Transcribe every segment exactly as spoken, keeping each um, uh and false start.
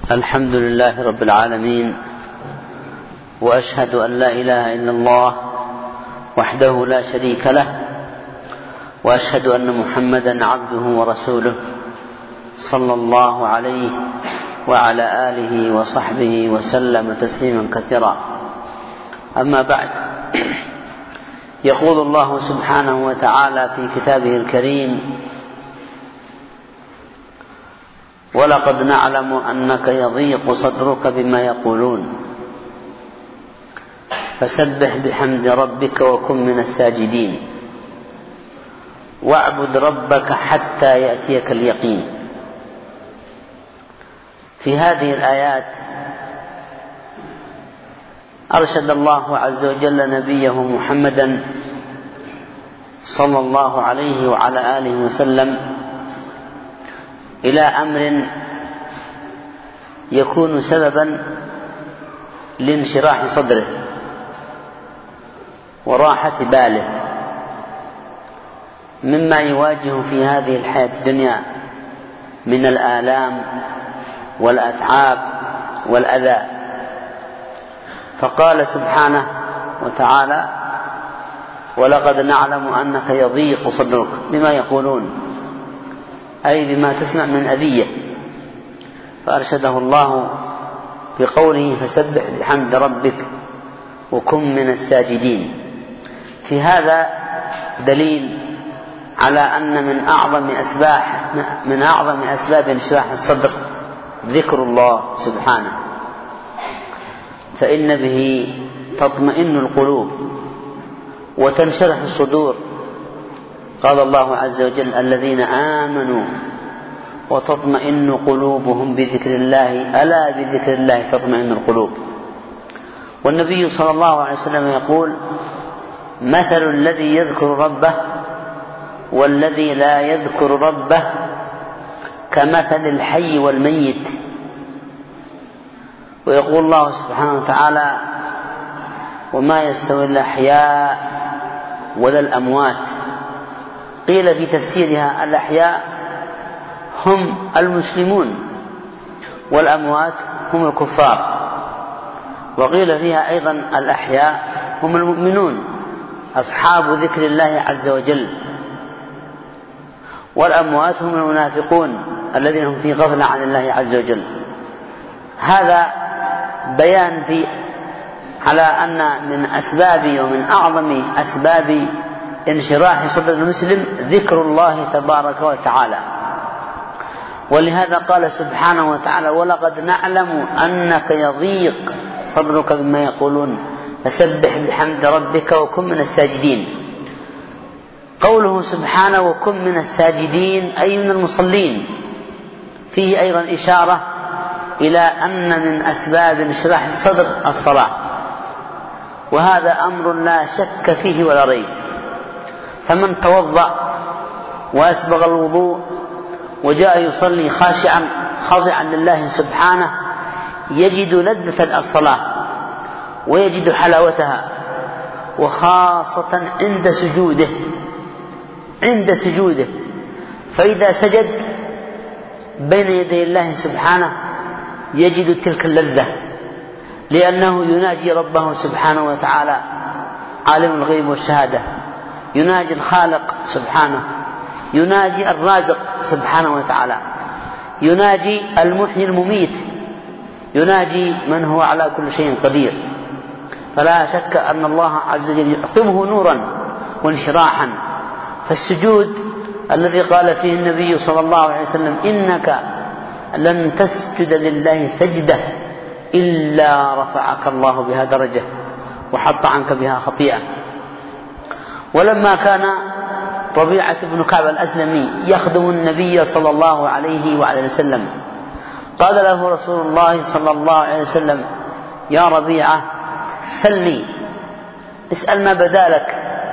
الحمد لله رب العالمين، وأشهد أن لا إله إلا الله وحده لا شريك له، وأشهد أن محمدا عبده ورسوله صلى الله عليه وعلى آله وصحبه وسلم تسليما كثيرا. أما بعد، يقول الله سبحانه وتعالى في كتابه الكريم: ولقد نعلم أنك يضيق صدرك بما يقولون فسبح بحمد ربك وكن من الساجدين واعبد ربك حتى يأتيك اليقين. في هذه الآيات أرشد الله عز وجل نبيه محمدا صلى الله عليه وعلى آله وسلم إلى أمر يكون سببا لانشراح صدره وراحة باله مما يواجه في هذه الحياة الدنيا من الآلام والأتعاب والأذى. فقال سبحانه وتعالى: ولقد نعلم أنك يضيق صدرك بما يقولون، أي بما تسمع من أذية. فأرشده الله بقوله: فسبح بحمد ربك وكن من الساجدين. في هذا دليل على أن من أعظم أسباب من أعظم أسباب انشراح الصدر ذكر الله سبحانه، فإن به تطمئن القلوب وتنشرح الصدور. قال الله عز وجل: الذين آمنوا وتطمئن قلوبهم بذكر الله، ألا بذكر الله تطمئن القلوب. والنبي صلى الله عليه وسلم يقول: مثل الذي يذكر ربه والذي لا يذكر ربه كمثل الحي والميت. ويقول الله سبحانه وتعالى: وما يستوي الأحياء ولا الأموات. قيل في تفسيرها: الأحياء هم المسلمون والأموات هم الكفار. وقيل فيها أيضا: الأحياء هم المؤمنون أصحاب ذكر الله عز وجل، والأموات هم المنافقون الذين هم في غفلة عن الله عز وجل. هذا بيان في على أن من أسباب ومن أعظم أسباب انشراح صدر المسلم ذكر الله تبارك وتعالى. ولهذا قال سبحانه وتعالى: ولقد نعلم أنك يضيق صدرك بما يقولون فسبح بحمد ربك وكن من الساجدين. قوله سبحانه وكن من الساجدين أي من المصلين، فيه أيضا إشارة إلى أن من أسباب انشراح الصدر الصلاة، وهذا أمر لا شك فيه ولا ريب. فمن توضأ وأسبغ الوضوء وجاء يصلي خاشعا خاضعا لله سبحانه يجد لذة الصلاة ويجد حلاوتها، وخاصة عند سجوده عند سجوده فإذا سجد بين يدي الله سبحانه يجد تلك اللذة، لأنه يناجي ربه سبحانه وتعالى عالم الغيب والشهادة، يناجي الخالق سبحانه، يناجي الرازق سبحانه وتعالى، يناجي المحيي المميت، يناجي من هو على كل شيء قدير. فلا شك أن الله عز وجل يعطيه نورا وانشراحا. فالسجود الذي قال فيه النبي صلى الله عليه وسلم: إنك لن تسجد لله سجدة إلا رفعك الله بها درجة وحط عنك بها خطيئة. ولما كان ربيعة بن كعب الأسلمي يخدم النبي صلى الله عليه وعلى وسلم، قال له رسول الله صلى الله عليه وسلم: يا ربيعة سلني، اسأل ما بدالك.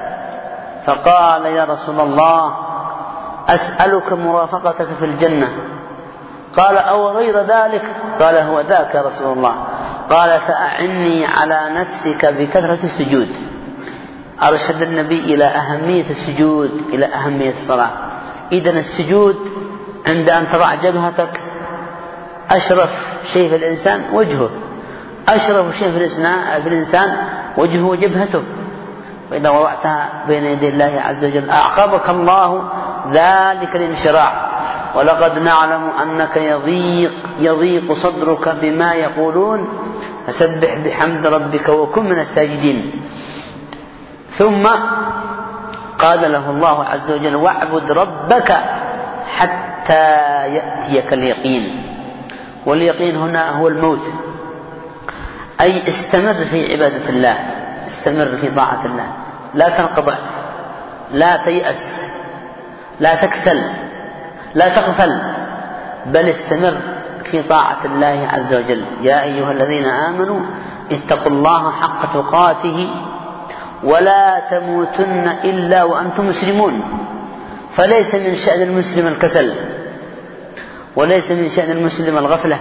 فقال: يا رسول الله أسألك مرافقتك في الجنة. قال: أو غير ذلك؟ قال: هو ذاك يا رسول الله. قال: فأعني على نفسك بكثرة السجود. أرشد النبي إلى أهمية السجود، إلى أهمية الصلاة. إذن السجود عند أن تضع جبهتك أشرف شيء في الإنسان وجهه، أشرف شيء في الإنسان وجهه وجبهته، وإذا وضعتها بين يدي الله عز وجل أعقبك الله ذلك الانشراح. ولقد نعلم أنك يضيق يضيق صدرك بما يقولون فسبح بحمد ربك وكن من الساجدين. ثم قال له الله عز وجل واعبد ربك حتى يأتيك اليقين. واليقين هنا هو الموت، أي استمر في عبادة الله، استمر في طاعة الله، لا تنقطع، لا تيأس، لا تكسل، لا تغفل، بل استمر في طاعة الله عز وجل. يا أيها الذين آمنوا اتقوا الله حق تقاته ولا تموتن إلا وأنتم مسلمون. فليس من شأن المسلم الكسل، وليس من شأن المسلم الغفلة،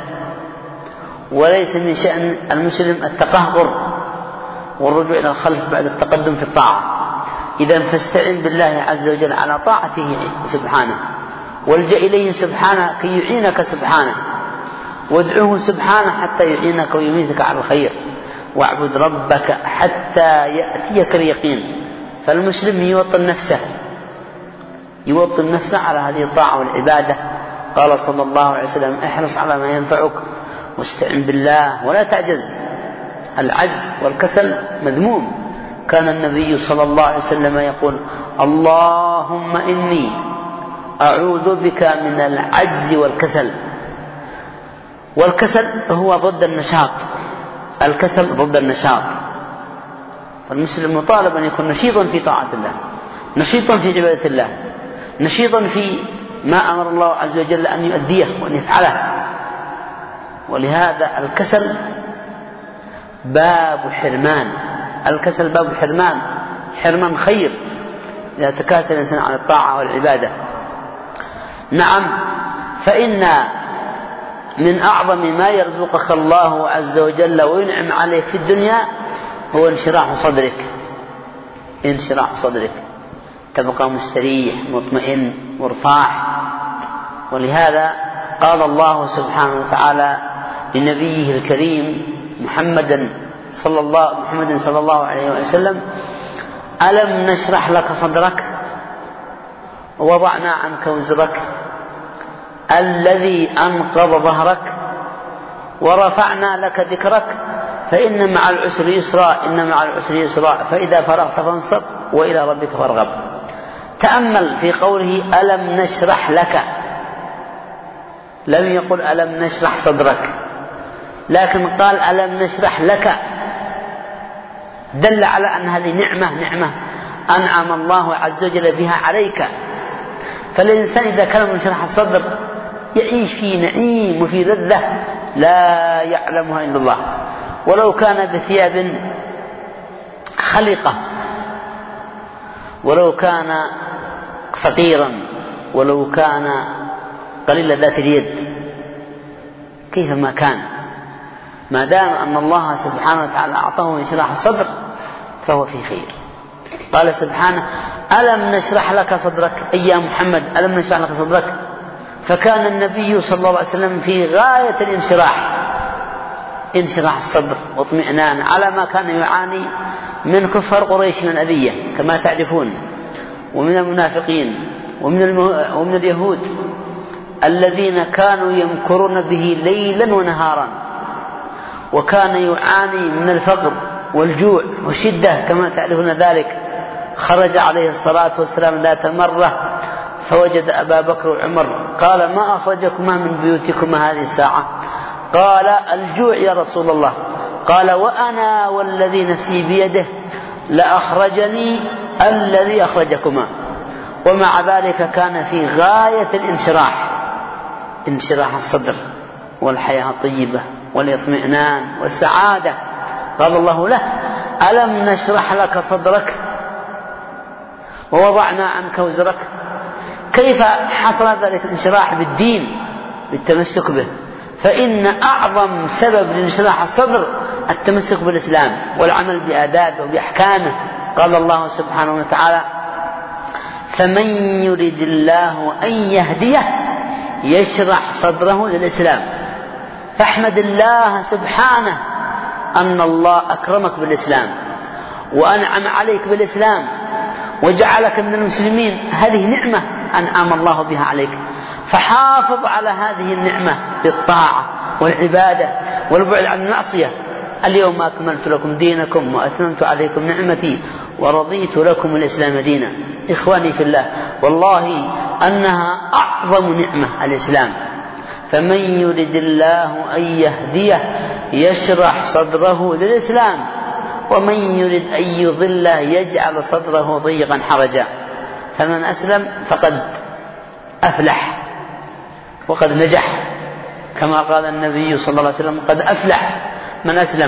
وليس من شأن المسلم التقهقر والرجوع إلى الخلف بعد التقدم في الطاعة. إذا فاستعن بالله عز وجل على طاعته سبحانه، والجأ إليه سبحانه كي يعينك سبحانه، وادعوه سبحانه حتى يعينك ويميتك على الخير. واعبد ربك حتى يأتيك اليقين. فالمسلم يوطن نفسه يوطن نفسه على هذه الطاعة والعبادة. قال صلى الله عليه وسلم احرص على ما ينفعك واستعن بالله ولا تعجز. العجز والكسل مذموم. كان النبي صلى الله عليه وسلم يقول اللهم إني أعوذ بك من العجز والكسل. والكسل هو ضد النشاط، الكسل ضد النشاط. فالمسلم مطالب أن يكون نشيطا في طاعة الله، نشيطا في عبادة الله، نشيطا في ما أمر الله عز وجل أن يؤديه وأن يفعله. ولهذا الكسل باب حرمان، الكسل باب حرمان، حرمان خير إذا تكاسل الإنسان عن الطاعة والعبادة. نعم، فإن من أعظم ما يرزقك الله عز وجل وينعم عليك في الدنيا هو انشراح صدرك، انشراح صدرك، تبقى مستريح مطمئن مرتاح. ولهذا قال الله سبحانه وتعالى لنبيه الكريم محمد صلى الله محمد صلى الله عليه وسلم ألم نشرح لك صدرك ووضعنا عنك وزرك الذي أنقض ظهرك ورفعنا لك ذكرك فإن مع العسر يسرا إن مع العسر يسرا فإذا فرغت فانصب وإلى ربك فارغب. تأمل في قوله ألم نشرح لك، لم يقل ألم نشرح صدرك، لكن قال ألم نشرح لك، دل على أن هذه نعمة نعمة أنعم الله عز وجل بها عليك. فالإنسان إذا كان منشرح الصدر يعيش في نعيم وفي لذة لا يعلمها إلا الله. ولو كان بثياب خلقة، ولو كان فقيرا، ولو كان قليل ذات اليد، كيفما كان، ما دام أن الله سبحانه وتعالى أعطاه انشراح الصدر فهو في خير. قال سبحانه ألم نشرح لك صدرك أي يا محمد، ألم نشرح لك صدرك. فكان النبي صلى الله عليه وسلم في غاية الانشراح، انشراح الصدر واطمئنان على ما كان يعاني من كفار قريش من أذية كما تعرفون، ومن المنافقين ومن, المه... ومن اليهود الذين كانوا يمكرون به ليلا ونهارا، وكان يعاني من الفقر والجوع والشدة كما تعرفون ذلك. خرج عليه الصلاة والسلام ذات مرة فوجد أبا بكر وعمر، قال ما أخرجكما من بيوتكما هذه الساعة؟ قال الجوع يا رسول الله. قال وأنا والذي نفسي بيده لأخرجني الذي أخرجكما. ومع ذلك كان في غاية الانشراح، انشراح الصدر والحياة الطيبة والاطمئنان والسعادة. قال الله له ألم نشرح لك صدرك ووضعنا عنك وزرك. كيف حصل ذلك الانشراح؟ بالدين، بالتمسك به. فإن أعظم سبب لانشراح الصدر التمسك بالإسلام والعمل بآدابه وبأحكامه. قال الله سبحانه وتعالى فمن يريد الله أن يهديه يشرح صدره للإسلام. فاحمد الله سبحانه أن الله أكرمك بالإسلام وأنعم عليك بالإسلام وجعلك من المسلمين. هذه نعمة أنعم الله بها عليك، فحافظ على هذه النعمة بالطاعة والعبادة والبعد عن المعصية. اليوم أكملت لكم دينكم وأتممت عليكم نعمتي ورضيت لكم الإسلام دينا. إخواني في الله، والله أنها أعظم نعمة الإسلام. فمن يرد الله أن يهديه يشرح صدره للإسلام، ومن يرد أن يضله يجعل صدره ضيقا حرجا. فمن أسلم فقد أفلح وقد نجح، كما قال النبي صلى الله عليه وسلم: قد أفلح من أسلم.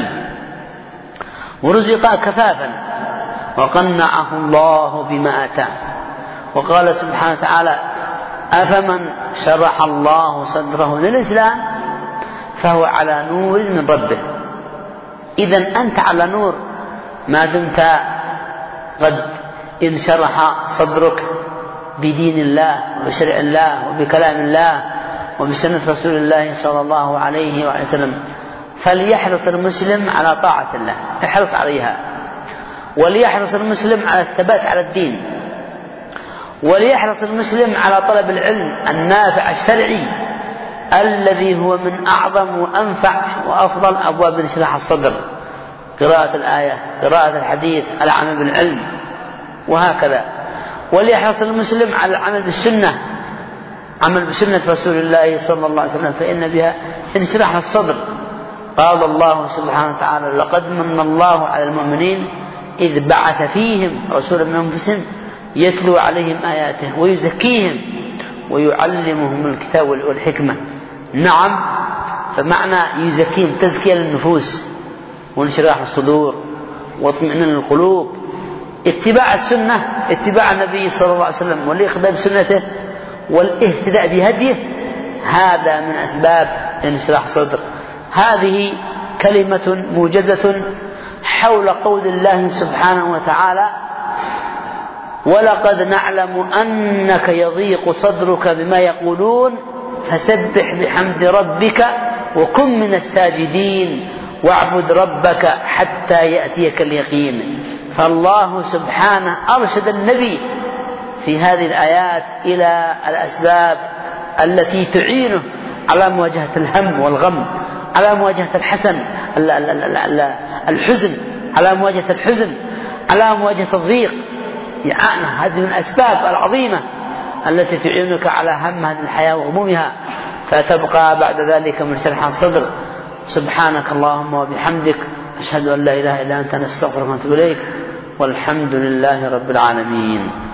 ورزق كفافا وقنعه الله بما آتاه. وقال سبحانه وتعالى: أفمن شرح الله صدره للإسلام فهو على نور من ربه. إذن أنت على نور ما دمت قد انشرح صدرك بدين الله وبشرع الله وبكلام الله وبسنة رسول الله صلى الله عليه وسلم. فليحرص المسلم على طاعة الله، احرص عليها، وليحرص المسلم على الثبات على الدين، وليحرص المسلم على طلب العلم النافع الشرعي الذي هو من أعظم وأنفع وأفضل أبواب انشراح الصدر: قراءة الآية، قراءة الحديث، العمل بالعلم، وهكذا. وليحرص المسلم على العمل بالسنة، عمل بسنة رسول الله صلى الله عليه وسلم، فإن بها انشراح الصدر. قال الله سبحانه وتعالى: لقد من الله على المؤمنين إذ بعث فيهم رسولا من أنفسهم يتلو عليهم آياته ويزكيهم ويعلمهم الكتاب والحكمة. نعم، فمعنى يزكيهم تزكية للنفوس وانشراح الصدور واطمئنان القلوب. اتباع السنة، اتباع النبي صلى الله عليه وسلم والإخذ بسنته والاهتداء بهديه، هذا من أسباب انشراح الصدر. هذه كلمة موجزة حول قول الله سبحانه وتعالى: ولقد نعلم أنك يضيق صدرك بما يقولون فسبح بحمد ربك وكن من الساجدين واعبد ربك حتى يأتيك اليقين. فالله سبحانه أرشد النبي في هذه الآيات إلى الأسباب التي تعينه على مواجهة الهم والغم، على مواجهة الحسن الحزن، على مواجهة الحزن، على مواجهة الضيق. يعني هذه من الأسباب العظيمة التي تعينك على هم هذه الحياة وغمومها، فتبقى بعد ذلك من شرح الصدر. سبحانك اللهم وبحمدك، أشهد أن لا إله إلا أنت، نستغفرك ونتوب إليك، والحمد لله رب العالمين.